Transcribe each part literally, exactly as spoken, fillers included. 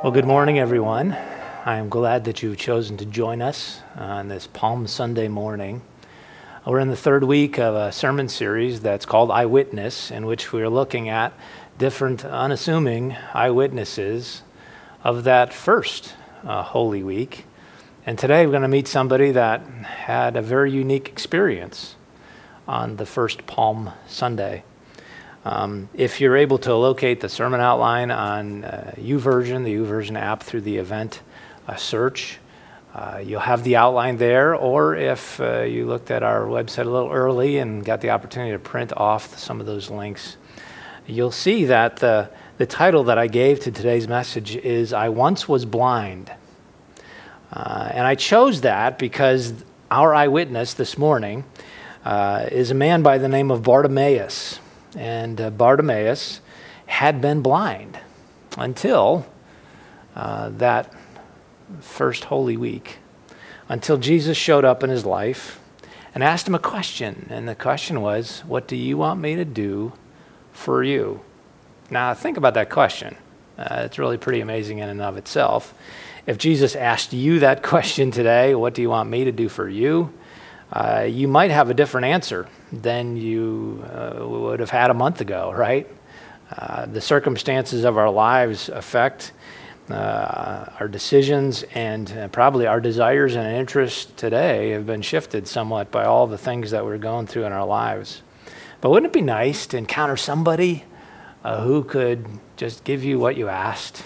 Well, good morning, everyone. I am glad that you've chosen to join us on this Palm Sunday morning. We're in the third week of a sermon series that's called Eyewitness, in which we're looking at different unassuming eyewitnesses of that first uh, Holy Week. And today we're going to meet somebody that had a very unique experience on the first Palm Sunday. Um, if you're able to locate the sermon outline on uh, YouVersion, the YouVersion app through the event uh, search, uh, you'll have the outline there. Or if uh, you looked at our website a little early and got the opportunity to print off some of those links, you'll see that the, the title that I gave to today's message is I Once Was Blind. Uh, and I chose that because our eyewitness this morning uh, is a man by the name of Bartimaeus. And uh, Bartimaeus had been blind until uh, that first Holy Week, until Jesus showed up in his life and asked him a question. And the question was, what do you want me to do for you? Now, think about that question. Uh, it's really pretty amazing in and of itself. If Jesus asked you that question today, what do you want me to do for you? Uh, you might have a different answer than you uh, would have had a month ago, right? Uh, the circumstances of our lives affect uh, our decisions, and uh, probably our desires and interests today have been shifted somewhat by all the things that we're going through in our lives. But wouldn't it be nice to encounter somebody uh, who could just give you what you asked?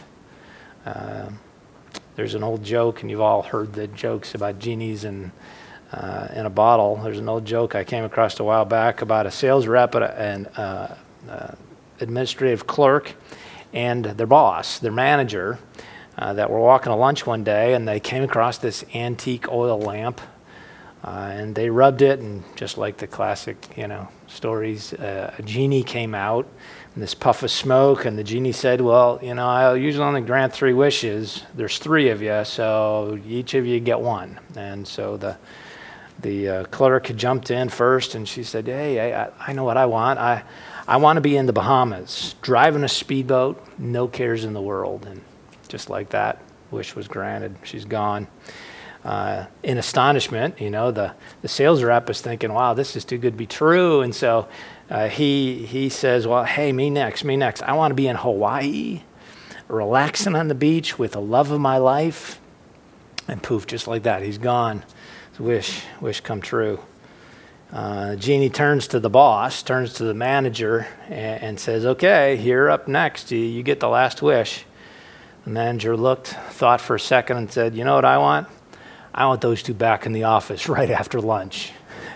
Uh, there's an old joke, and you've all heard the jokes about genies and Uh, in a bottle. There's an old joke I came across a while back about a sales rep and uh, uh, administrative clerk and their boss, their manager, uh, that were walking to lunch one day, and they came across this antique oil lamp, uh, and they rubbed it, and just like the classic, you know, stories, uh, a genie came out, and this puff of smoke, and the genie said, well, you know, I'll usually only grant three wishes. There's three of you, so each of you get one. And so the The uh, clerk jumped in first, and she said, hey, I, I know what I want. I, I want to be in the Bahamas, driving a speedboat, no cares in the world. And just like that, wish was granted. She's gone. Uh, in astonishment, you know, the, the sales rep is thinking, wow, this is too good to be true. And so uh, he, he says, well, hey, me next, me next. I want to be in Hawaii, relaxing on the beach with the love of my life. And poof, just like that, he's gone. Wish, wish come true. Uh, Genie turns to the boss, turns to the manager, and, and says, okay, you're up next. You, you get the last wish. The manager looked, thought for a second, and said, you know what I want? I want those two back in the office right after lunch.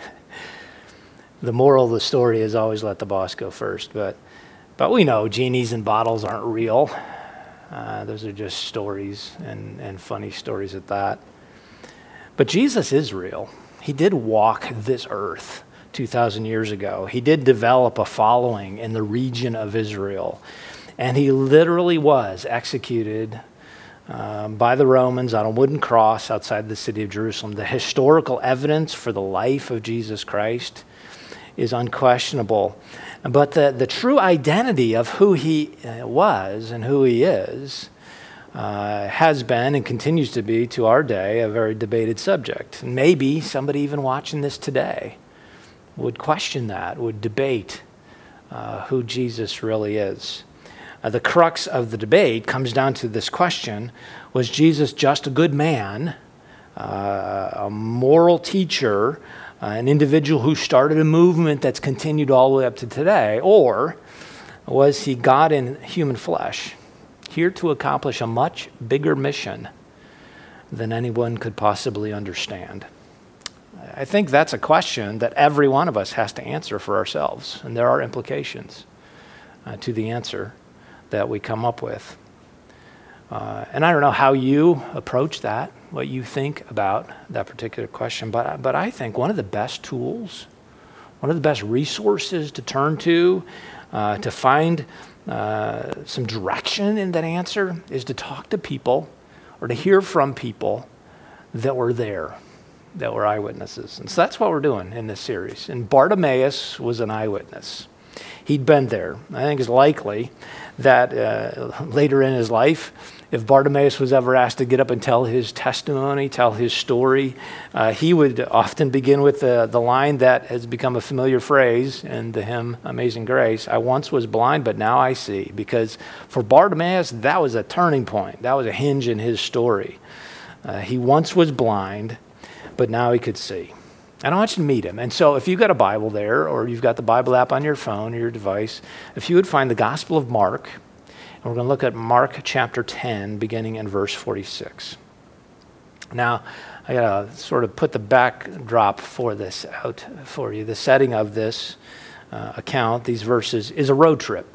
The moral of the story is always let the boss go first. But, but we know genies and bottles aren't real. Uh, those are just stories, and, and funny stories at that. But Jesus is real. He did walk this earth two thousand years ago. He did develop a following in the region of Israel. And he literally was executed um, by the Romans on a wooden cross outside the city of Jerusalem. The historical evidence for the life of Jesus Christ is unquestionable. But the, the true identity of who he was and who he is Uh, has been and continues to be to our day a very debated subject. Maybe somebody even watching this today would question that, would debate uh, who Jesus really is. Uh, the crux of the debate comes down to this question: was Jesus just a good man, uh, a moral teacher, uh, an individual who started a movement that's continued all the way up to today, or was he God in human flesh, here to accomplish a much bigger mission than anyone could possibly understand? I think that's a question that every one of us has to answer for ourselves, and there are implications uh, to the answer that we come up with. Uh, and I don't know how you approach that, what you think about that particular question, but, but I think one of the best tools, one of the best resources to turn to, uh, to find Uh, some direction in that answer is to talk to people or to hear from people that were there, that were eyewitnesses. And so that's what we're doing in this series. And Bartimaeus was an eyewitness. He'd been there. I think it's likely that uh, later in his life, if Bartimaeus was ever asked to get up and tell his testimony, tell his story, uh, he would often begin with the, the line that has become a familiar phrase in the hymn Amazing Grace, I once was blind, but now I see. Because for Bartimaeus, that was a turning point. That was a hinge in his story. Uh, he once was blind, but now he could see. And I want you to meet him. And so if you've got a Bible there, or you've got the Bible app on your phone or your device, if you would find the Gospel of Mark, and we're going to look at Mark chapter ten, beginning in verse forty-six. Now, I got to sort of put the backdrop for this out for you. The setting of this uh, account, these verses, is a road trip.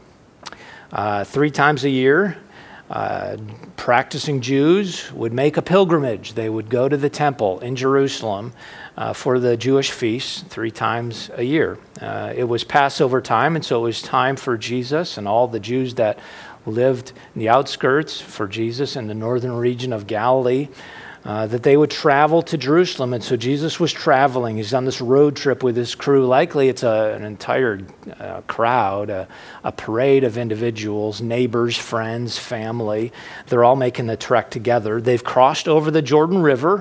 Uh, three times a year, uh, practicing Jews would make a pilgrimage. They would go to the temple in Jerusalem uh, for the Jewish feasts three times a year. Uh, it was Passover time, and so it was time for Jesus and all the Jews that lived in the outskirts, for Jesus in the northern region of Galilee, uh, that they would travel to Jerusalem. And so Jesus was traveling. He's on this road trip with his crew. Likely it's a, an entire uh, crowd, a, a parade of individuals, neighbors, friends, family. They're all making the trek together. They've crossed over the Jordan River.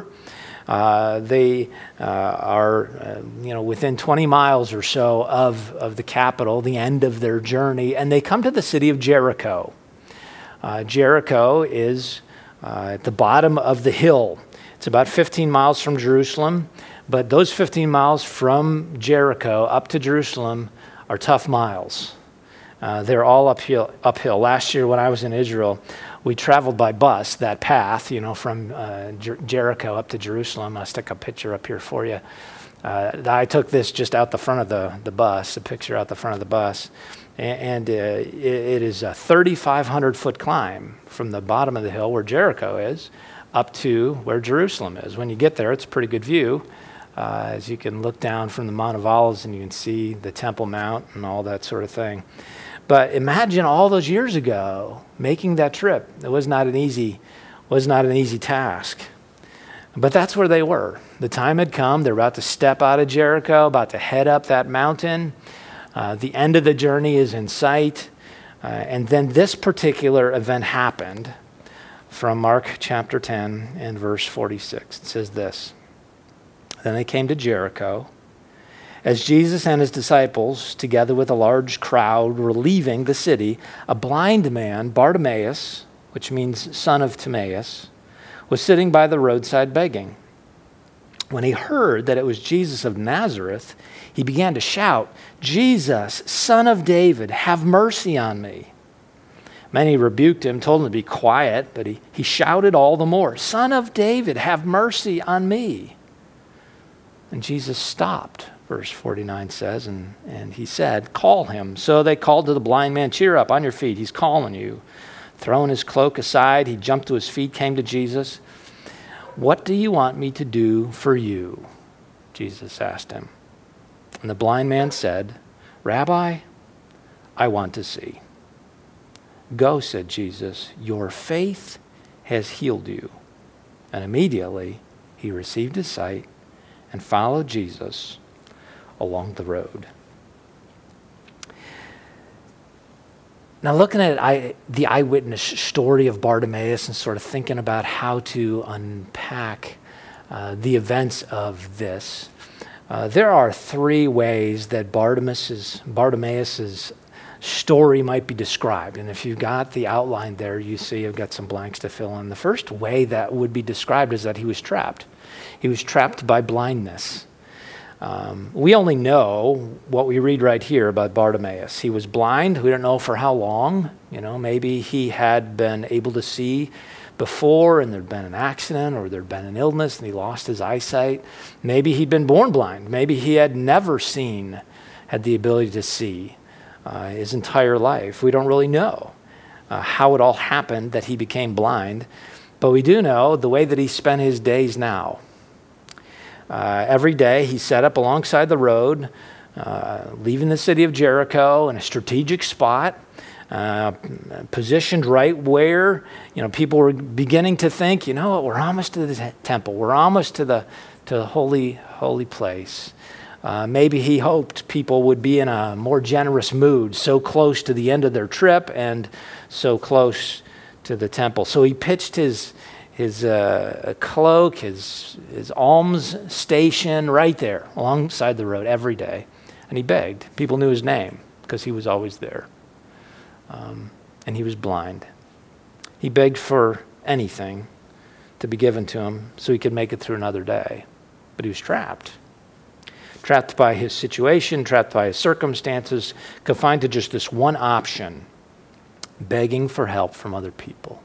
Uh, they uh, are, uh, you know, within twenty miles or so of, of the capital, the end of their journey, and they come to the city of Jericho. Uh, Jericho is uh, at the bottom of the hill. It's about fifteen miles from Jerusalem, but those fifteen miles from Jericho up to Jerusalem are tough miles. Uh, they're all uphill, uphill. Last year when I was in Israel, we traveled by bus, that path, you know, from uh, Jer- Jericho up to Jerusalem. I'll stick a picture up here for you. Uh, I took this just out the front of the, the bus, a picture out the front of the bus. And, and uh, it, it is a thirty-five hundred foot climb from the bottom of the hill where Jericho is up to where Jerusalem is. When you get there, it's a pretty good view. Uh, as you can look down from the Mount of Olives and you can see the Temple Mount and all that sort of thing. But imagine all those years ago making that trip. It was not an easy, was not an easy task. But that's where they were. The time had come. They're about to step out of Jericho, about to head up that mountain. Uh, the end of the journey is in sight. Uh, and then this particular event happened from Mark chapter ten and verse forty-six. It says this. Then they came to Jericho. As Jesus and his disciples, together with a large crowd, were leaving the city, a blind man, Bartimaeus, which means son of Timaeus, was sitting by the roadside begging. When he heard that it was Jesus of Nazareth, he began to shout, Jesus, Son of David, have mercy on me. Many rebuked him, told him to be quiet, but he, he shouted all the more, Son of David, have mercy on me. And Jesus stopped. Verse forty-nine says, and, and he said, call him. So they called to the blind man, cheer up, on your feet, he's calling you. Throwing his cloak aside, he jumped to his feet, came to Jesus. What do you want me to do for you? Jesus asked him. And the blind man said, Rabbi, I want to see. Go, said Jesus, your faith has healed you. And immediately he received his sight and followed Jesus along the road. Now, looking at I, the eyewitness story of Bartimaeus and sort of thinking about how to unpack uh, the events of this, uh, there are three ways that Bartimaeus's, Bartimaeus's story might be described. And if you've got the outline there, you see I've got some blanks to fill in. The first way that would be described is that he was trapped. He was trapped by blindness. Um, we only know what we read right here about Bartimaeus. He was blind. We don't know for how long. You know, maybe he had been able to see before and there'd been an accident or there'd been an illness and he lost his eyesight. Maybe he'd been born blind. Maybe he had never seen, had the ability to see uh, his entire life. We don't really know uh, how it all happened that he became blind, but we do know the way that he spent his days now. Uh, every day he sat up alongside the road, uh, leaving the city of Jericho in a strategic spot, uh, positioned right where, you know, people were beginning to think, you know what, we're almost to the temple. We're almost to the to the holy, holy place. Uh, maybe he hoped people would be in a more generous mood, so close to the end of their trip and so close to the temple. So he pitched his his uh, cloak, his his alms station right there alongside the road every day, and he begged. People knew his name because he was always there, um, and he was blind. He begged for anything to be given to him so he could make it through another day, but he was trapped. Trapped by his situation, trapped by his circumstances, confined to just this one option, begging for help from other people.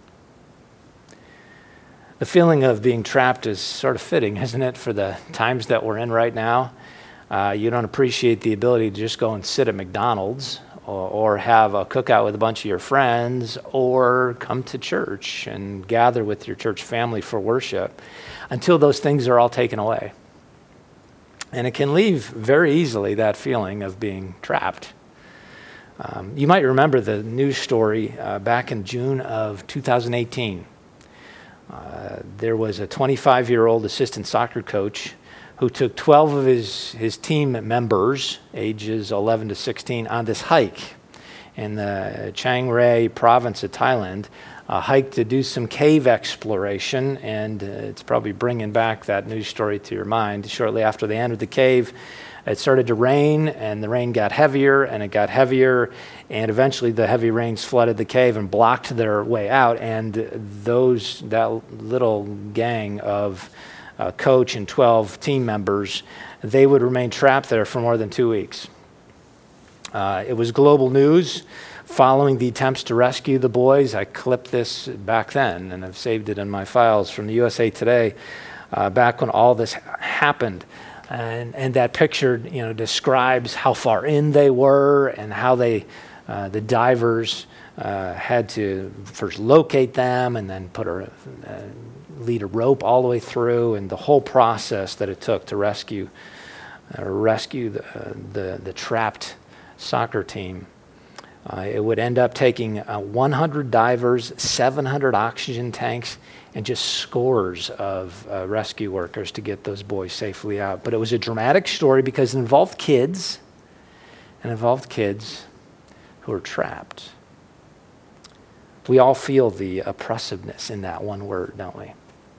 The feeling of being trapped is sort of fitting, isn't it, for the times that we're in right now? Uh, you don't appreciate the ability to just go and sit at McDonald's or, or have a cookout with a bunch of your friends or come to church and gather with your church family for worship until those things are all taken away. And it can leave very easily that feeling of being trapped. Um, you might remember the news story uh, back in June of two thousand eighteen. Uh, there was a twenty-five-year-old assistant soccer coach who took twelve of his, his team members, ages eleven to sixteen, on this hike in the Chiang Rai province of Thailand, a hike to do some cave exploration, and uh, it's probably bringing back that news story to your mind. Shortly after they entered the cave, it started to rain, and the rain got heavier, and it got heavier, and eventually the heavy rains flooded the cave and blocked their way out, and those that little gang of uh, coach and twelve team members, they would remain trapped there for more than two weeks. Uh, it was global news. Following the attempts to rescue the boys, I clipped this back then, and I've saved it in my files from the U S A Today, uh, back when all this happened. And, and that picture, you know, describes how far in they were and how they, uh, the divers uh, had to first locate them and then put a, uh, lead a rope all the way through, and the whole process that it took to rescue, uh, rescue the, uh, the the trapped soccer team. Uh, it would end up taking uh, one hundred divers, seven hundred oxygen tanks, and just scores of uh, rescue workers to get those boys safely out. But it was a dramatic story because it involved kids, and involved kids who were trapped. We all feel the oppressiveness in that one word, don't we?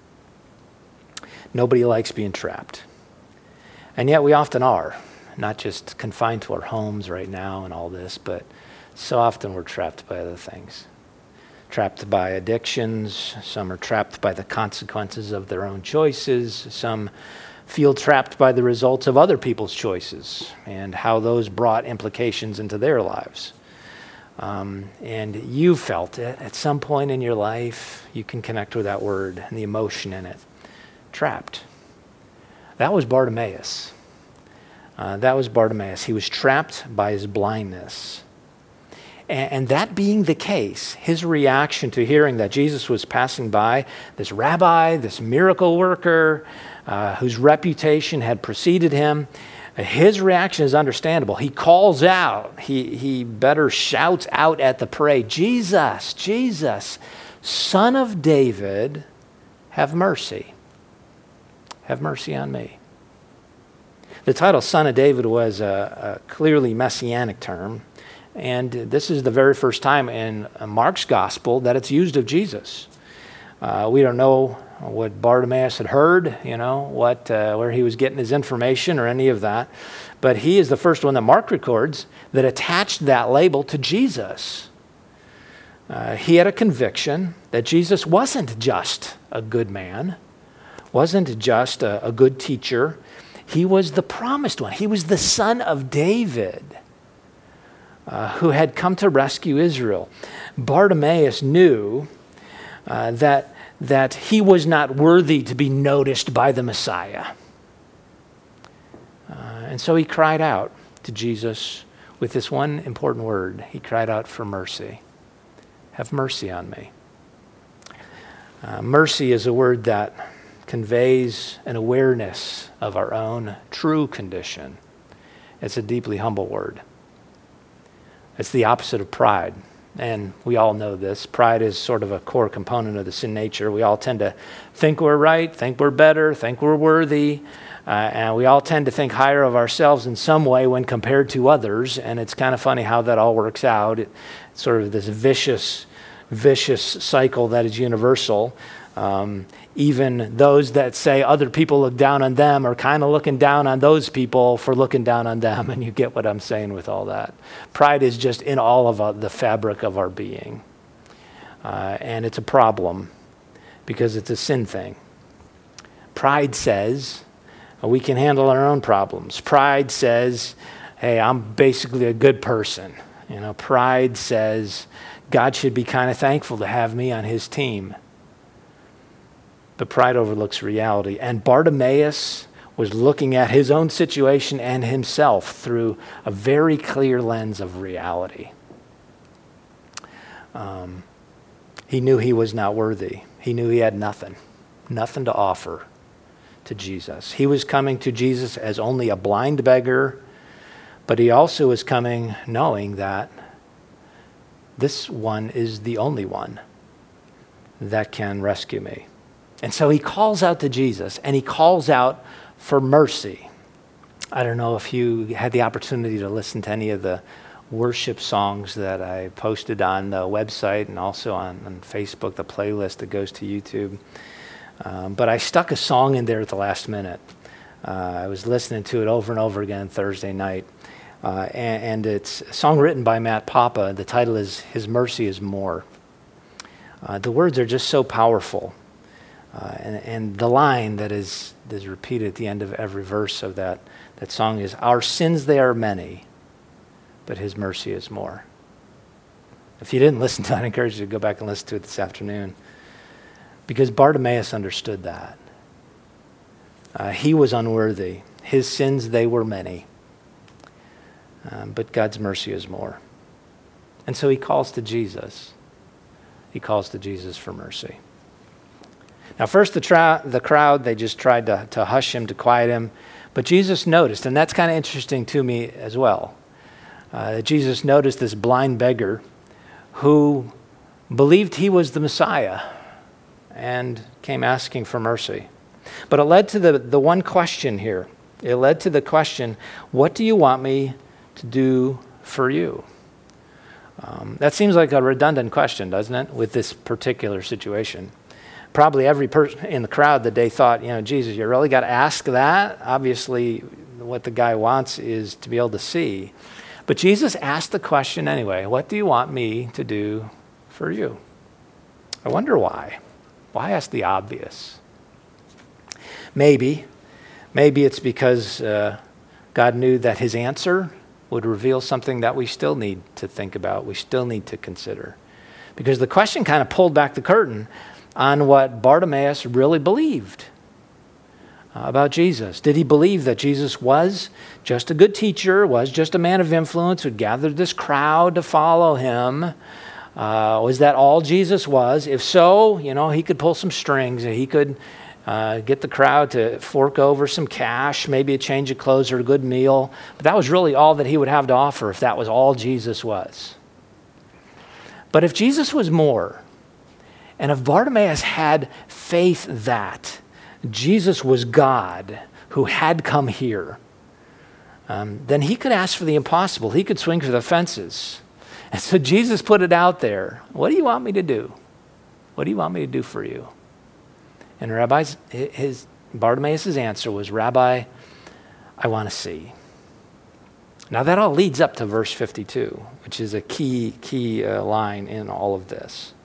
Nobody likes being trapped. And yet we often are, not just confined to our homes right now and all this, but so often we're trapped by other things. Trapped by addictions, some are trapped by the consequences of their own choices, some feel trapped by the results of other people's choices and how those brought implications into their lives. Um, and you felt it at some point in your life. You can connect with that word and the emotion in it. Trapped. That was Bartimaeus. Uh, that was Bartimaeus. He was trapped by his blindness. And, and that being the case, his reaction to hearing that Jesus was passing by, this rabbi, this miracle worker, uh, whose reputation had preceded him, his reaction is understandable. He calls out. He, he better shouts out at the parade, Jesus, Jesus, Son of David, have mercy. Have mercy on me. The title Son of David was a, a clearly messianic term, and this is the very first time in Mark's gospel that it's used of Jesus. Uh, we don't know what Bartimaeus had heard, you know, what uh, where he was getting his information or any of that, but he is the first one that Mark records that attached that label to Jesus. Uh, he had a conviction that Jesus wasn't just a good man, wasn't just a, a good teacher. He was the promised one. He was the son of David, uh, who had come to rescue Israel. Bartimaeus knew uh, that, that he was not worthy to be noticed by the Messiah. Uh, and so he cried out to Jesus with this one important word. He cried out for mercy. Have mercy on me. Uh, mercy is a word that conveys an awareness of our own true condition. It's a deeply humble word. It's the opposite of pride. And we all know this. Pride is sort of a core component of the sin nature. We all tend to think we're right, think we're better, think we're worthy. Uh, and we all tend to think higher of ourselves in some way when compared to others. And it's kind of funny how that all works out. It, it's sort of this vicious, vicious cycle that is universal. Um, even those that say other people look down on them are kind of looking down on those people for looking down on them. And you get what I'm saying with all that. Pride is just in all of uh, the fabric of our being. Uh, and it's a problem because it's a sin thing. Pride says we can handle our own problems. Pride says, hey, I'm basically a good person. You know, pride says God should be kind of thankful to have me on his team. But pride overlooks reality. And Bartimaeus was looking at his own situation and himself through a very clear lens of reality. Um, he knew he was not worthy. He knew he had nothing, nothing to offer to Jesus. He was coming to Jesus as only a blind beggar, but he also was coming knowing that this one is the only one that can rescue me. And so he calls out to Jesus, and he calls out for mercy. I don't know if you had the opportunity to listen to any of the worship songs that I posted on the website and also on, on Facebook, the playlist that goes to YouTube. Um, but I stuck a song in there at the last minute. Uh, I was listening to it over and over again Thursday night. Uh, and, and it's a song written by Matt Papa. The title is His Mercy is More. Uh, the words are just so powerful. Uh, and, and the line that is, is repeated at the end of every verse of that, that song is, our sins, they are many, but his mercy is more. If you didn't listen to it, I encourage you to go back and listen to it this afternoon. Because Bartimaeus understood that. Uh, he was unworthy. His sins, they were many. Um, but God's mercy is more. And so he calls to Jesus. He calls to Jesus for mercy. Now, first, the, tra- the crowd, they just tried to, to hush him, to quiet him. But Jesus noticed, and that's kind of interesting to me as well, uh, that Jesus noticed this blind beggar who believed he was the Messiah and came asking for mercy. But it led to the, the one question here. It led to the question, what do you want me to do for you? Um, that seems like a redundant question, doesn't it, with this particular situation? Probably every person in the crowd that day thought, you know, Jesus, you really got to ask that? Obviously, what the guy wants is to be able to see. But Jesus asked the question anyway, what do you want me to do for you? I wonder why. Why ask the obvious? Maybe, maybe it's because uh, God knew that his answer would reveal something that we still need to think about, we still need to consider. Because the question kind of pulled back the curtain on what Bartimaeus really believed uh, about Jesus. Did he believe that Jesus was just a good teacher, was just a man of influence who'd gathered this crowd to follow him? Uh, was that all Jesus was? If so, you know, he could pull some strings. He could uh, get the crowd to fork over some cash, maybe a change of clothes or a good meal. But that was really all that he would have to offer if that was all Jesus was. But if Jesus was more, and if Bartimaeus had faith that Jesus was God who had come here, um, then he could ask for the impossible. He could swing for the fences. And so Jesus put it out there. What do you want me to do? What do you want me to do for you? And Rabbi's, his, Bartimaeus' answer was, Rabbi, I want to see. Now that all leads up to verse fifty-two, which is a key, key uh, line in all of this.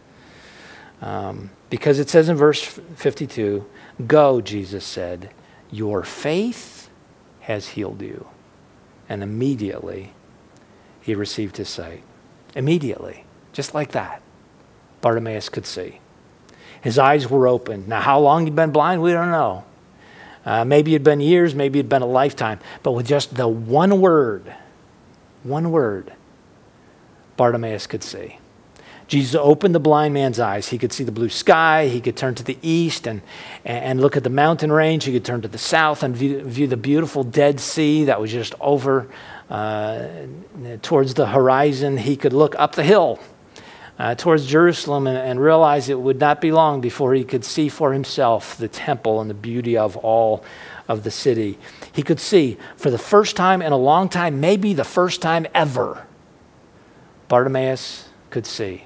Um, because it says in verse fifty-two, go, Jesus said, your faith has healed you. And immediately he received his sight. Immediately, just like that, Bartimaeus could see. His eyes were open. Now, how long he'd been blind, we don't know. Uh, maybe it'd been years, maybe it'd been a lifetime. But with just the one word, one word, Bartimaeus could see. Jesus opened the blind man's eyes. He could see the blue sky. He could turn to the east and, and look at the mountain range. He could turn to the south and view, view the beautiful Dead Sea that was just over uh, towards the horizon. He could look up the hill uh, towards Jerusalem and, and realized it would not be long before he could see for himself the temple and the beauty of all of the city. He could see for the first time in a long time, maybe the first time ever, Bartimaeus could see.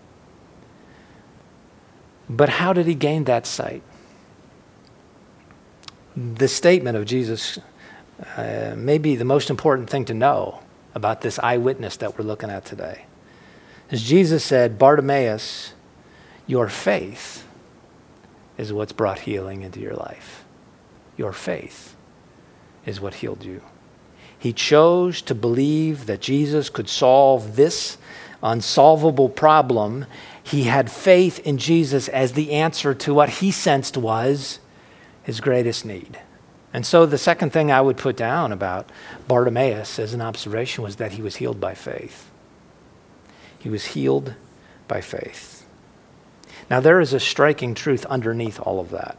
But how did he gain that sight? The statement of Jesus uh, may be the most important thing to know about this eyewitness that we're looking at today. As Jesus said, Bartimaeus, your faith is what's brought healing into your life. Your faith is what healed you. He chose to believe that Jesus could solve this unsolvable problem. He had faith in Jesus as the answer to what he sensed was his greatest need. And so the second thing I would put down about Bartimaeus as an observation was that he was healed by faith. He was healed by faith. Now there is a striking truth underneath all of that.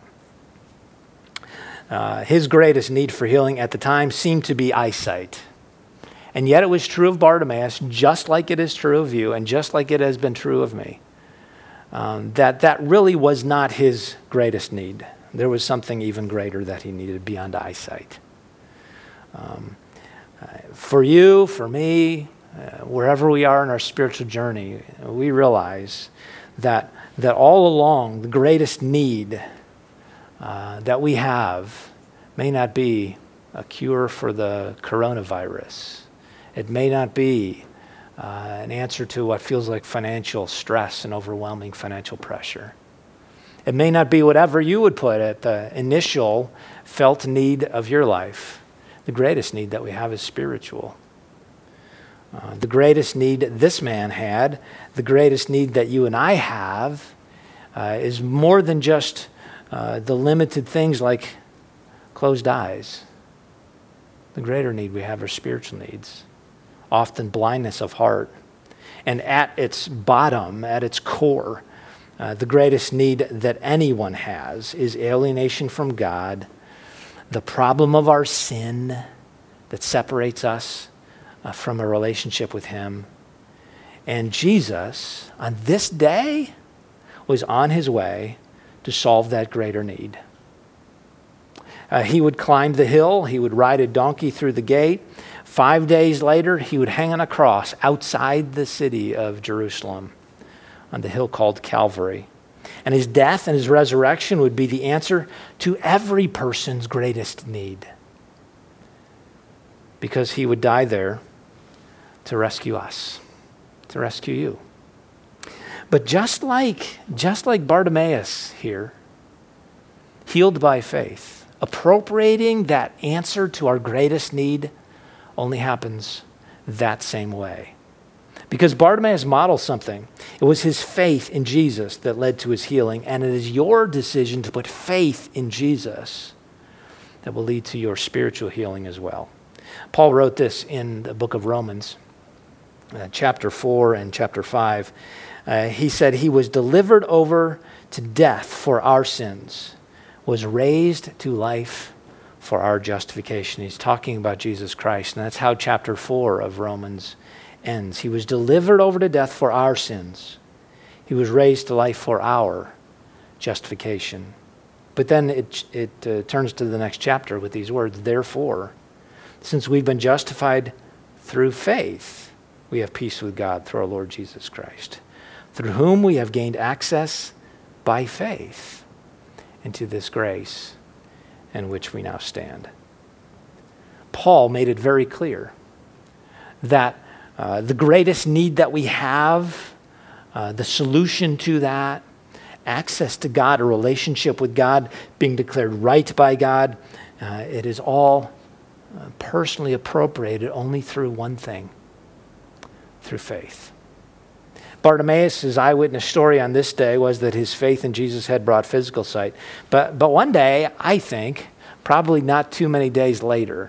Uh, his greatest need for healing at the time seemed to be eyesight. And yet it was true of Bartimaeus, just like it is true of you, and just like it has been true of me, um, that that really was not his greatest need. There was something even greater that he needed beyond eyesight. Um, uh, for you, for me, uh, wherever we are in our spiritual journey, we realize that, that all along the greatest need uh, that we have may not be a cure for the coronavirus. It may not be uh, an answer to what feels like financial stress and overwhelming financial pressure. It may not be whatever you would put at the initial felt need of your life. The greatest need that we have is spiritual. Uh, the greatest need this man had, the greatest need that you and I have, uh, is more than just uh, the limited things like closed eyes. The greater need we have are spiritual needs, often blindness of heart. And at its bottom, at its core, Uh, the greatest need that anyone has is alienation from God, the problem of our sin that separates us uh, from a relationship with him. And Jesus, on this day, was on his way to solve that greater need. Uh, he would climb the hill. He would ride a donkey through the gate. Five days later, he would hang on a cross outside the city of Jerusalem, on the hill called Calvary. And his death and his resurrection would be the answer to every person's greatest need, because he would die there to rescue us, to rescue you. But just like, just like Bartimaeus here, healed by faith, appropriating that answer to our greatest need only happens that same way. Because Bartimaeus modeled something. It was his faith in Jesus that led to his healing, and it is your decision to put faith in Jesus that will lead to your spiritual healing as well. Paul wrote this in the book of Romans, uh, chapter four and chapter five. Uh, he said, he was delivered over to death for our sins, was raised to life for our justification. He's talking about Jesus Christ, and that's how chapter four of Romans ends. He was delivered over to death for our sins. He was raised to life for our justification. But then it, it uh, turns to the next chapter with these words, therefore, since we've been justified through faith, we have peace with God through our Lord Jesus Christ, through whom we have gained access by faith into this grace in which we now stand. Paul made it very clear that Uh, the greatest need that we have, uh, the solution to that, access to God, a relationship with God, being declared right by God, uh, it is all uh, personally appropriated only through one thing, through faith. Bartimaeus' eyewitness story on this day was that his faith in Jesus had brought physical sight. But, but one day, I think, probably not too many days later,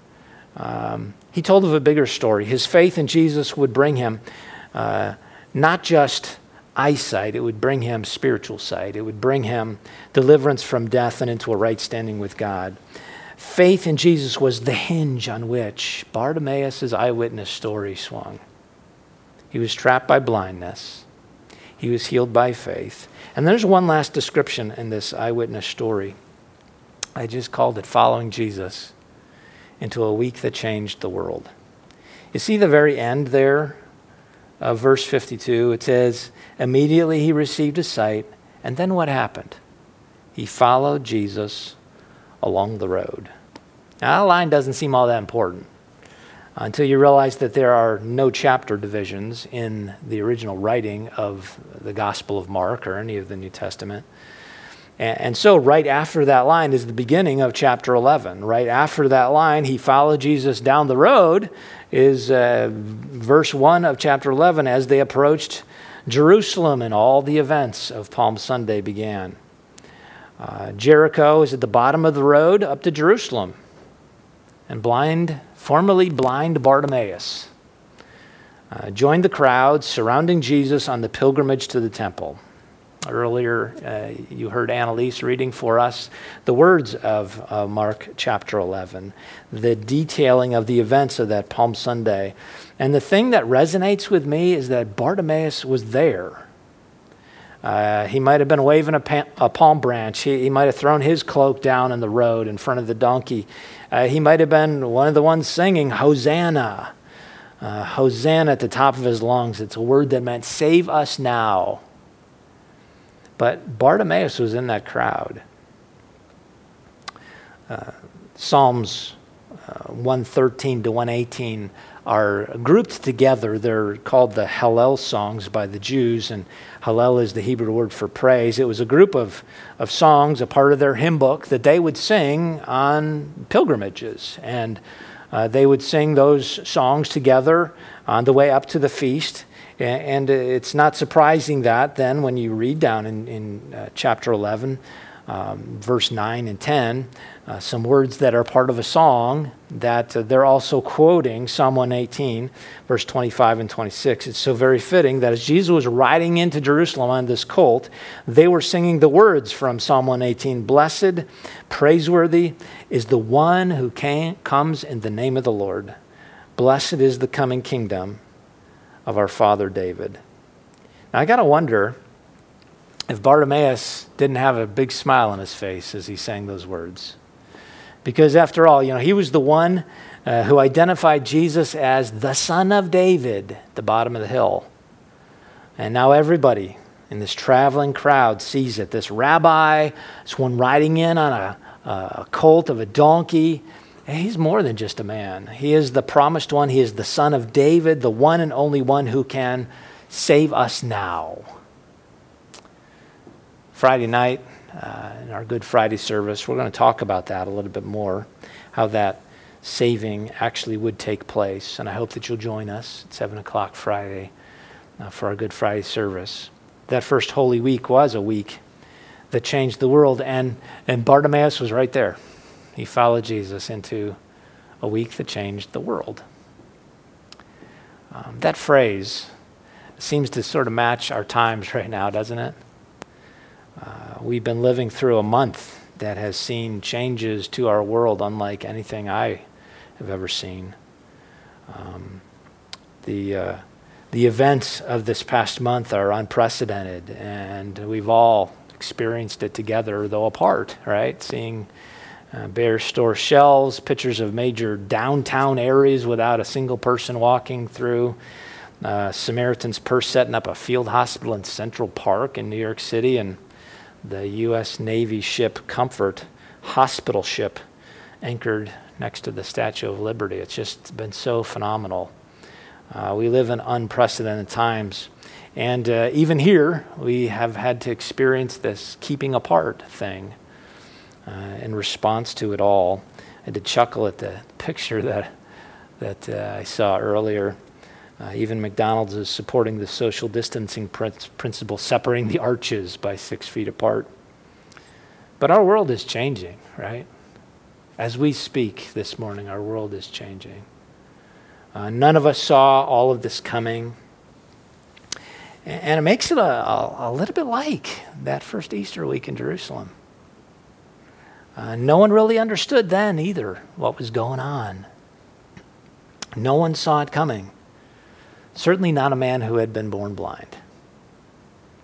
um, he told of a bigger story. His faith in Jesus would bring him uh, not just eyesight, it would bring him spiritual sight. It would bring him deliverance from death and into a right standing with God. Faith in Jesus was the hinge on which Bartimaeus' eyewitness story swung. He was trapped by blindness, He was healed by faith. And there's one last description in this eyewitness story. I just called it following Jesus into a week that changed the world. You see the very end there of verse fifty-two. It says, immediately he received his sight. And then what happened? He followed Jesus along the road. Now, that line doesn't seem all that important until you realize that there are no chapter divisions in the original writing of the Gospel of Mark or any of the New Testament. And, and so right after that line is the beginning of chapter eleven. Right after that line, he followed Jesus down the road, is uh, verse one of chapter eleven, as they approached Jerusalem and all the events of Palm Sunday began. Uh, Jericho is at the bottom of the road up to Jerusalem. And blind, formerly blind Bartimaeus uh, joined the crowd surrounding Jesus on the pilgrimage to the temple. Earlier, uh, you heard Annalise reading for us the words of uh, Mark chapter eleven, the detailing of the events of that Palm Sunday. And the thing that resonates with me is that Bartimaeus was there. Uh, he might have been waving a, pa- a palm branch. He, he might have thrown his cloak down in the road in front of the donkey. Uh, he might have been one of the ones singing Hosanna. Uh, Hosanna at the top of his lungs. It's a word that meant save us now. But Bartimaeus was in that crowd. Uh, Psalms uh, one thirteen to one eighteen are grouped together. They're called the Hallel songs by the Jews, and Hallel is the Hebrew word for praise. It was a group of, of songs, a part of their hymn book, that they would sing on pilgrimages. And uh, they would sing those songs together on the way up to the feast. And it's not surprising that then when you read down in, in uh, chapter eleven, um, verse nine and ten, uh, some words that are part of a song that uh, they're also quoting Psalm one eighteen, verse twenty-five and twenty-six. It's so very fitting that as Jesus was riding into Jerusalem on this colt, they were singing the words from Psalm one eighteen, blessed, praiseworthy is the one who came, comes in the name of the Lord. Blessed is the coming kingdom of our father David. Now I got to wonder if Bartimaeus didn't have a big smile on his face as he sang those words. Because after all, you know, he was the one uh, who identified Jesus as the Son of David at the bottom of the hill. And now everybody in this traveling crowd sees it. This rabbi, this one riding in on a, a colt of a donkey. And he's more than just a man. He is the promised one. He is the Son of David, the one and only one who can save us now. Friday night, uh, in our Good Friday service, we're going to talk about that a little bit more, how that saving actually would take place. And I hope that you'll join us at seven o'clock Friday uh, for our Good Friday service. That first Holy Week was a week that changed the world, and, and Bartimaeus was right there. He followed Jesus into a week that changed the world. Um, that phrase seems to sort of match our times right now, doesn't it? Uh, we've been living through a month that has seen changes to our world unlike anything I have ever seen. Um, the uh, the events of this past month are unprecedented, and we've all experienced it together, though apart, right? Seeing Uh, bare store shelves, pictures of major downtown areas without a single person walking through. Uh, Samaritan's Purse setting up a field hospital in Central Park in New York City, and the U S Navy ship Comfort, hospital ship, anchored next to the Statue of Liberty. It's just been so phenomenal. Uh, we live in unprecedented times. And uh, even here, we have had to experience this keeping apart thing. Uh, in response to it all. I had to chuckle at the picture that that uh, I saw earlier. Uh, even McDonald's is supporting the social distancing pr- principle, separating the arches by six feet apart. But our world is changing, right? As we speak this morning, our world is changing. Uh, none of us saw all of this coming. And, and it makes it a, a, a little bit like that first Easter week in Jerusalem. Uh, no one really understood then either what was going on. No one saw it coming. Certainly not a man who had been born blind.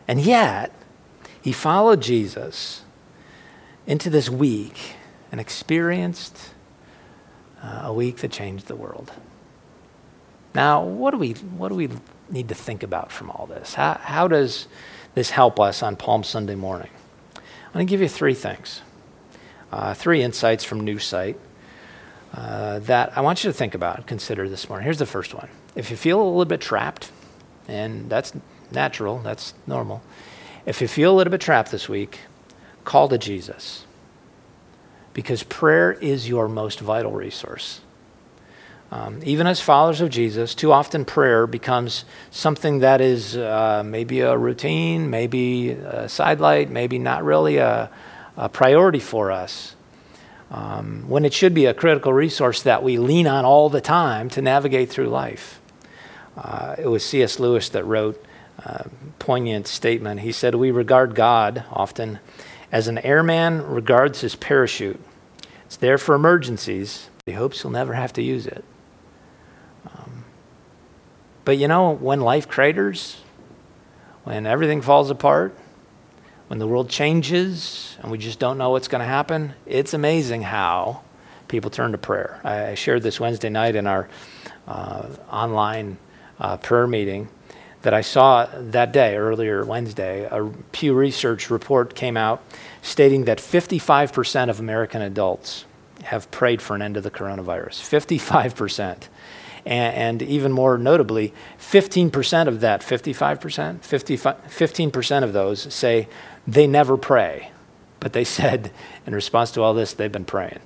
And yet, he followed Jesus into this week and experienced uh, a week that changed the world. Now, what do we what do we need to think about from all this? How, how does this help us on Palm Sunday morning? I'm going to give you three things, uh, three insights from New Sight uh, that I want you to think about and consider this morning. Here's the first one. If you feel a little bit trapped, and that's natural, that's normal. If you feel a little bit trapped this week, call to Jesus, because prayer is your most vital resource. Um, even as followers of Jesus, too often prayer becomes something that is uh, maybe a routine, maybe a sidelight, maybe not really a, a priority for us, um, when it should be a critical resource that we lean on all the time to navigate through life. Uh, it was C S Lewis that wrote a poignant statement. He said, "We regard God often as an airman regards his parachute. It's there for emergencies, but he hopes he'll never have to use it." Um, but you know, when life craters, when everything falls apart, when the world changes and we just don't know what's going to happen, it's amazing how people turn to prayer. I, I shared this Wednesday night in our uh, online uh, prayer meeting that I saw that day, earlier Wednesday. A Pew Research report came out stating that fifty-five percent of American adults have prayed for an end to the coronavirus. fifty-five percent. And, and even more notably, fifteen percent of that, fifty-five percent, fifteen percent of those say they never pray. But they said, in response to all this, they've been praying.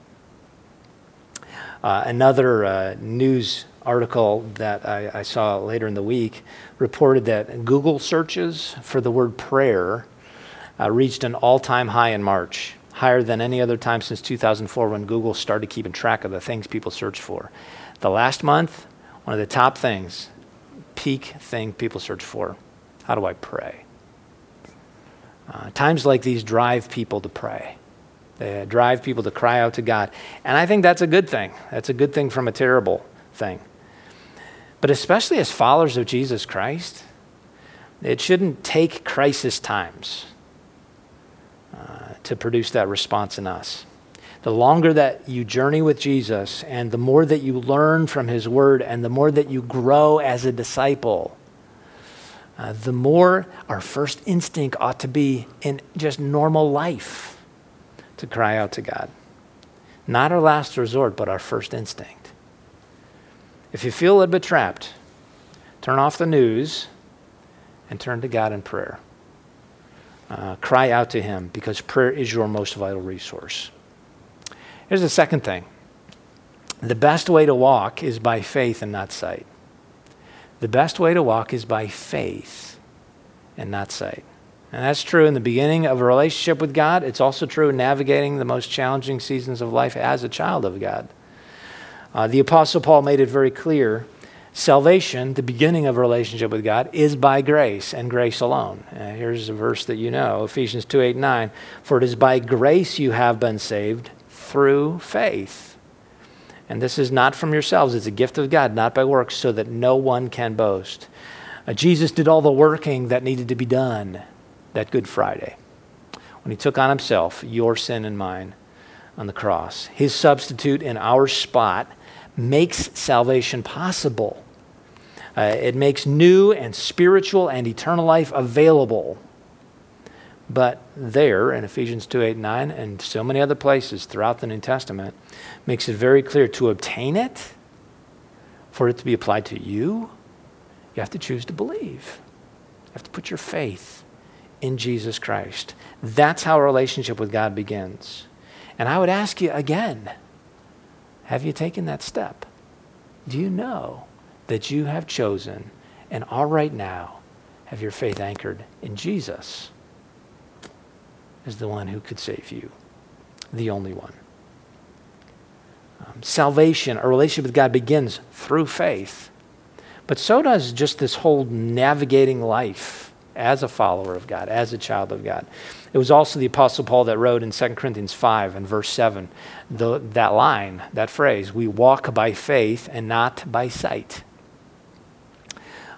Uh, another uh, news article that I, I saw later in the week reported that Google searches for the word prayer uh, reached an all-time high in March, higher than any other time since two thousand four when Google started keeping track of the things people search for. The last month, one of the top things, peak thing people search for, how do I pray? Uh, times like these drive people to pray. They drive people to cry out to God. And I think that's a good thing. That's a good thing from a terrible thing. But especially as followers of Jesus Christ, it shouldn't take crisis times uh, to produce that response in us. The longer that you journey with Jesus and the more that you learn from his word and the more that you grow as a disciple, uh, the more our first instinct ought to be in just normal life to cry out to God. Not our last resort, but our first instinct. If you feel a little bit trapped, turn off the news and turn to God in prayer. Uh, cry out to him, because prayer is your most vital resource. Here's the second thing. The best way to walk is by faith and not sight. The best way to walk is by faith and not sight. And that's true in the beginning of a relationship with God. It's also true in navigating the most challenging seasons of life as a child of God. Uh, the Apostle Paul made it very clear. Salvation, the beginning of a relationship with God, is by grace and grace alone. Uh, here's a verse that you know, Ephesians two, eight, nine. For it is by grace you have been saved through faith. And this is not from yourselves. It's a gift of God, not by works, so that no one can boast. Uh, Jesus did all the working that needed to be done that Good Friday when he took on himself your sin and mine on the cross. His substitute in our spot makes salvation possible. Uh, it makes new and spiritual and eternal life available. But there, in Ephesians two, eight, nine, and so many other places throughout the New Testament, makes it very clear to obtain it, for it to be applied to you, you have to choose to believe. You have to put your faith in Jesus Christ. That's how a relationship with God begins. And I would ask you again, have you taken that step? Do you know that you have chosen and are right now have your faith anchored in Jesus as the one who could save you, the only one? Um, salvation, a relationship with God, begins through faith, but so does just this whole navigating life as a follower of God, as a child of God. It was also the Apostle Paul that wrote in Second Corinthians five and verse seven, the, that line, that phrase, we walk by faith and not by sight.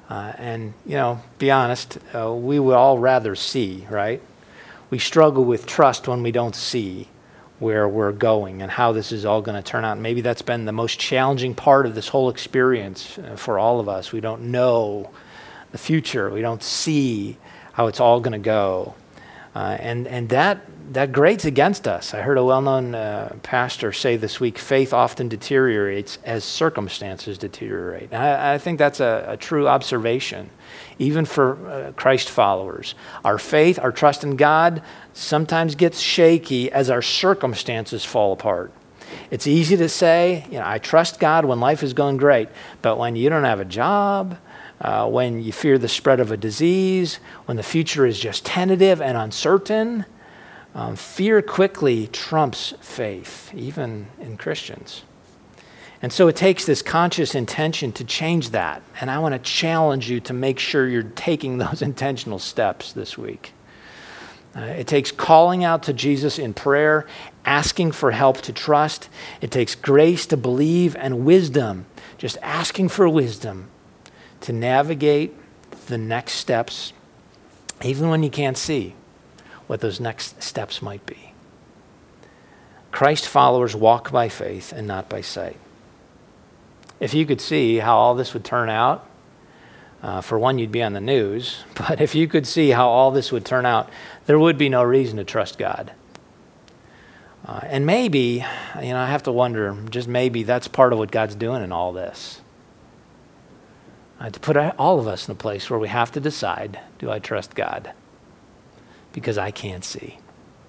Uh, and, you know, be honest, uh, we would all rather see, right? We struggle with trust when we don't see where we're going and how this is all going to turn out. Maybe that's been the most challenging part of this whole experience uh, for all of us. We don't know the future. We don't see how it's all going to go. Uh, and and that that grates against us. I heard a well-known uh, pastor say this week, faith often deteriorates as circumstances deteriorate. And I, I think that's a, a true observation, even for uh, Christ followers. Our faith, our trust in God sometimes gets shaky as our circumstances fall apart. It's easy to say, you know, I trust God when life is going great, but when you don't have a job, uh, when you fear the spread of a disease, when the future is just tentative and uncertain, Um, fear quickly trumps faith, even in Christians. And so it takes this conscious intention to change that. And I want to challenge you to make sure you're taking those intentional steps this week. Uh, it takes calling out to Jesus in prayer, asking for help to trust. It takes grace to believe and wisdom, just asking for wisdom to navigate the next steps, even when you can't see what those next steps might be. Christ followers walk by faith and not by sight. If you could see how all this would turn out, uh, for one, you'd be on the news, but if you could see how all this would turn out, there would be no reason to trust God. Uh, and maybe, you know, I have to wonder, just maybe that's part of what God's doing in all this. Uh, to put all of us in a place where we have to decide, do I trust God? Because I can't see.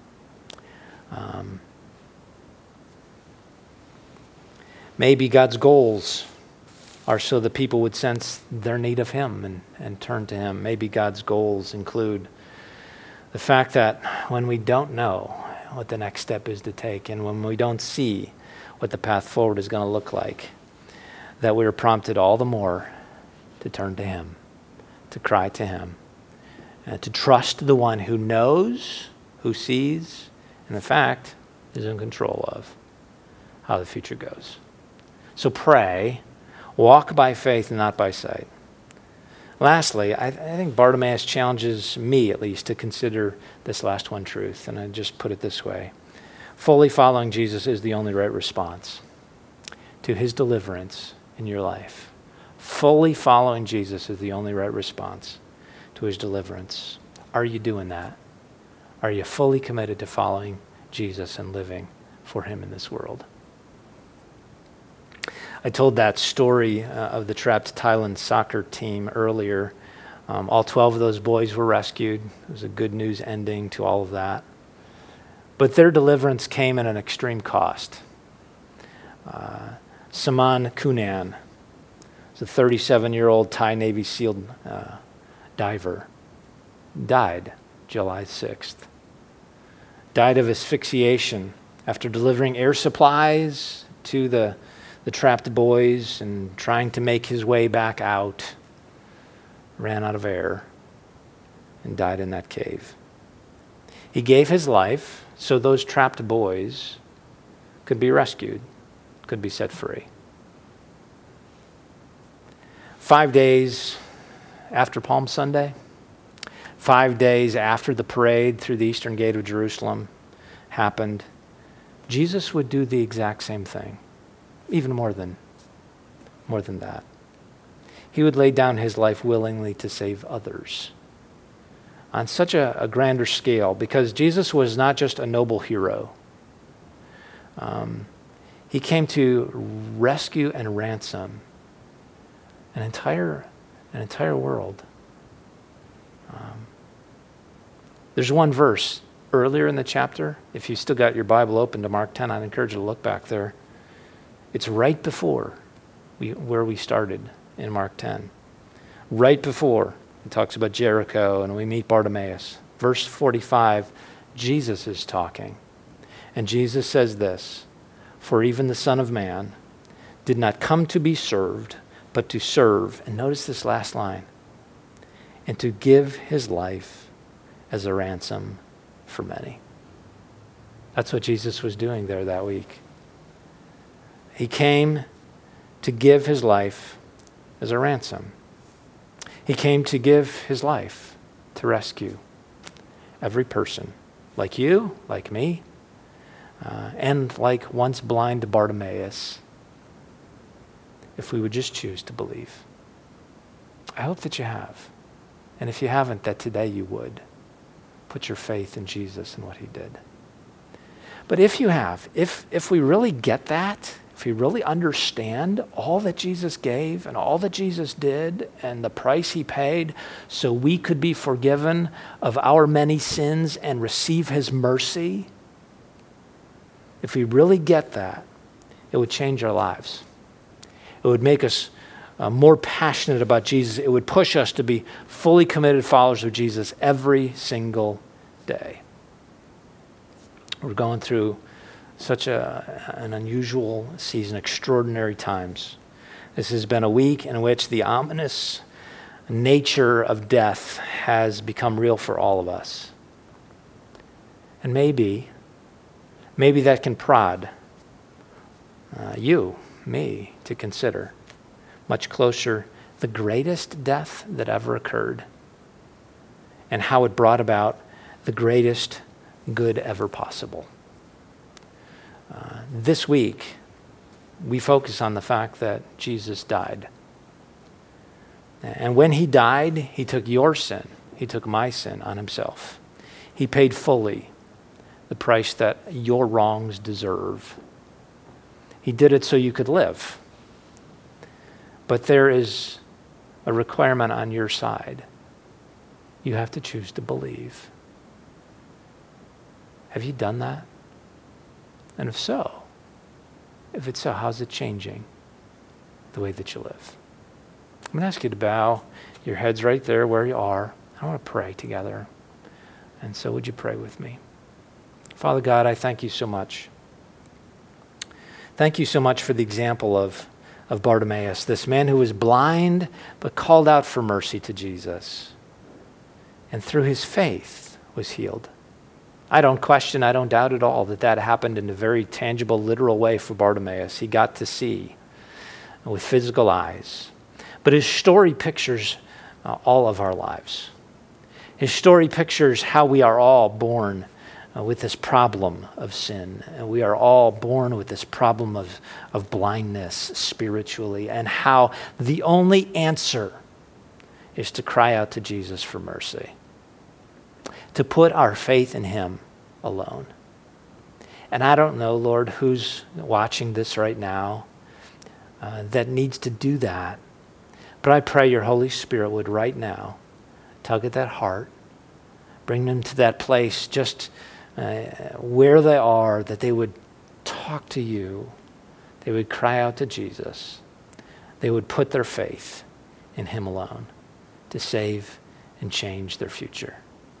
Um, maybe God's goals are so that people would sense their need of Him and, and turn to Him. Maybe God's goals include the fact that when we don't know what the next step is to take, and when we don't see what the path forward is going to look like, that we are prompted all the more to turn to Him, to cry to Him, Uh, to trust the one who knows, who sees, and in fact is in control of how the future goes. So pray, walk by faith and not by sight. Lastly, I, I think Bartimaeus challenges me at least to consider this last one truth, and I just put it this way. Fully following Jesus is the only right response to His deliverance in your life. Fully following Jesus is the only right response to His deliverance. Are you doing that? Are you fully committed to following Jesus and living for Him in this world? I told that story uh, of the trapped Thailand soccer team earlier. Um, all twelve of those boys were rescued. It was a good news ending to all of that. But their deliverance came at an extreme cost. Uh, Saman Kunan was a thirty-seven-year-old Thai Navy SEAL uh, diver, died July sixth. Died of asphyxiation after delivering air supplies to the, the trapped boys and trying to make his way back out. Ran out of air and died in that cave. He gave his life so those trapped boys could be rescued, could be set free. Five days after Palm Sunday, five days after the parade through the eastern gate of Jerusalem happened, Jesus would do the exact same thing, even more than, more than that. He would lay down His life willingly to save others on such a, a grander scale, because Jesus was not just a noble hero. Um, he came to rescue and ransom an entire an entire world. Um, there's one verse earlier in the chapter. If you still got your Bible open to Mark ten, I'd encourage you to look back there. It's right before we, where we started in Mark ten. Right before it talks about Jericho and we meet Bartimaeus. Verse forty-five, Jesus is talking. And Jesus says this, "For even the Son of Man did not come to be served, but to serve," and notice this last line, "and to give His life as a ransom for many." That's what Jesus was doing there that week. He came to give His life as a ransom. He came to give his life to rescue every person, like you, like me, uh, and like once blind Bartimaeus, if we would just choose to believe. I hope that you have. And if you haven't, that today you would. Put your faith in Jesus and what he did. But if you have, if if we really get that, if we really understand all that Jesus gave and all that Jesus did and the price he paid so we could be forgiven of our many sins and receive his mercy, if we really get that, it would change our lives. It would make us uh, more passionate about Jesus. It would push us to be fully committed followers of Jesus every single day. We're going through such a, an unusual season, extraordinary times. This has been a week in which the ominous nature of death has become real for all of us. And maybe, maybe that can prod uh, you, me, to consider much closer the greatest death that ever occurred and how it brought about the greatest good ever possible. Uh, this week, we focus on the fact that Jesus died. And when he died, he took your sin, he took my sin on himself. He paid fully the price that your wrongs deserve. He did it so you could live. But there is a requirement on your side. You have to choose to believe. Have you done that? And if so, if it's so, how's it changing the way that you live? I'm going to ask you to bow your heads right there where you are. I want to pray together. And so would you pray with me? Father God, I thank you so much. Thank you so much for the example of, of Bartimaeus, this man who was blind but called out for mercy to Jesus. And through his faith was healed. I don't question, I don't doubt at all that that happened in a very tangible, literal way for Bartimaeus. He got to see with physical eyes. But his story pictures uh, all of our lives. His story pictures how we are all born uh, with this problem of sin. And we are all born with this problem of, of blindness spiritually, and how the only answer is to cry out to Jesus for mercy, to put our faith in him alone. And I don't know, Lord, who's watching this right now uh, that needs to do that. But I pray your Holy Spirit would right now tug at that heart, bring them to that place just uh, where they are, that they would talk to you, they would cry out to Jesus, they would put their faith in him alone to save and change their future.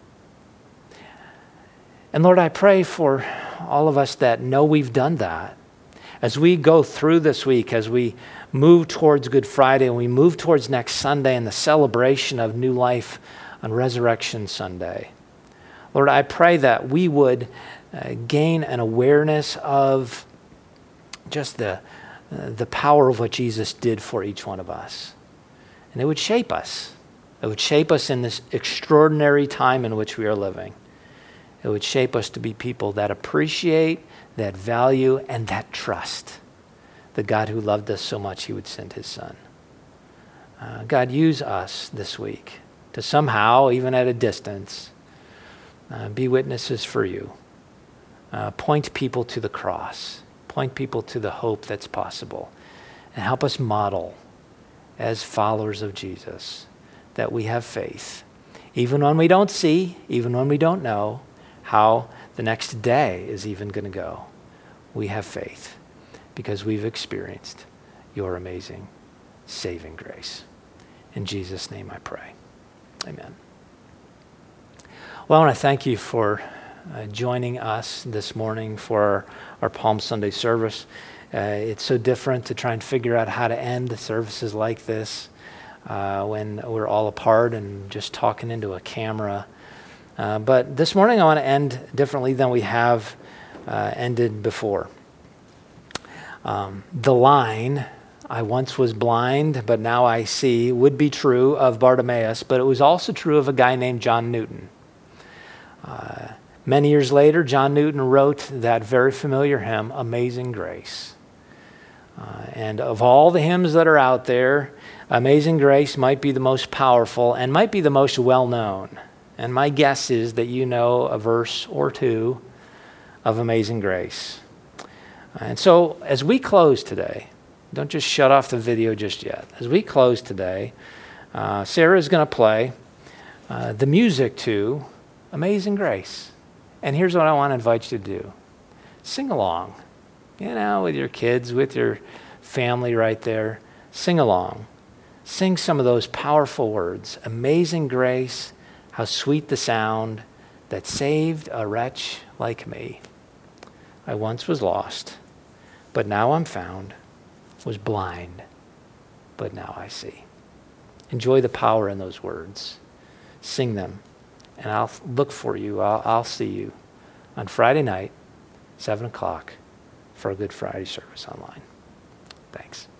And Lord, I pray for all of us that know we've done that. As we go through this week, as we move towards Good Friday and we move towards next Sunday and the celebration of new life on Resurrection Sunday, Lord, I pray that we would uh, gain an awareness of just the, uh, the power of what Jesus did for each one of us. And it would shape us. It would shape us in this extraordinary time in which we are living. It would shape us to be people that appreciate, that value, and that trust the God who loved us so much he would send his son. Uh, God, use us this week to somehow, even at a distance, uh, be witnesses for you. Uh, point people to the cross. Point people to the hope that's possible. And help us model, as followers of Jesus, that we have faith. Even when we don't see, even when we don't know how the next day is even going to go, we have faith because we've experienced your amazing saving grace. In Jesus' name I pray. Amen. Well, I want to thank you for uh, joining us this morning for our, our Palm Sunday service. Uh, it's so different to try and figure out how to end services like this uh, when we're all apart and just talking into a camera. Uh, but this morning I want to end differently than we have uh, ended before. Um, the line I once was blind, but now I see, would be true of Bartimaeus, but it was also true of a guy named John Newton. Uh, many years later, John Newton wrote that very familiar hymn, Amazing Grace. Uh, and of all the hymns that are out there, Amazing Grace might be the most powerful and might be the most well-known. And my guess is that you know a verse or two of Amazing Grace. And so as we close today, don't just shut off the video just yet. As we close today, uh, Sarah is going to play uh, the music to Amazing Grace. And here's what I want to invite you to do. Sing along, you know, with your kids, with your family right there. Sing along. Sing some of those powerful words. Amazing grace, how sweet the sound that saved a wretch like me. I once was lost, but now I'm found. Was blind, but now I see. Enjoy the power in those words. Sing them, and I'll look for you. I'll, I'll see you on Friday night, seven o'clock, for a Good Friday service online. Thanks.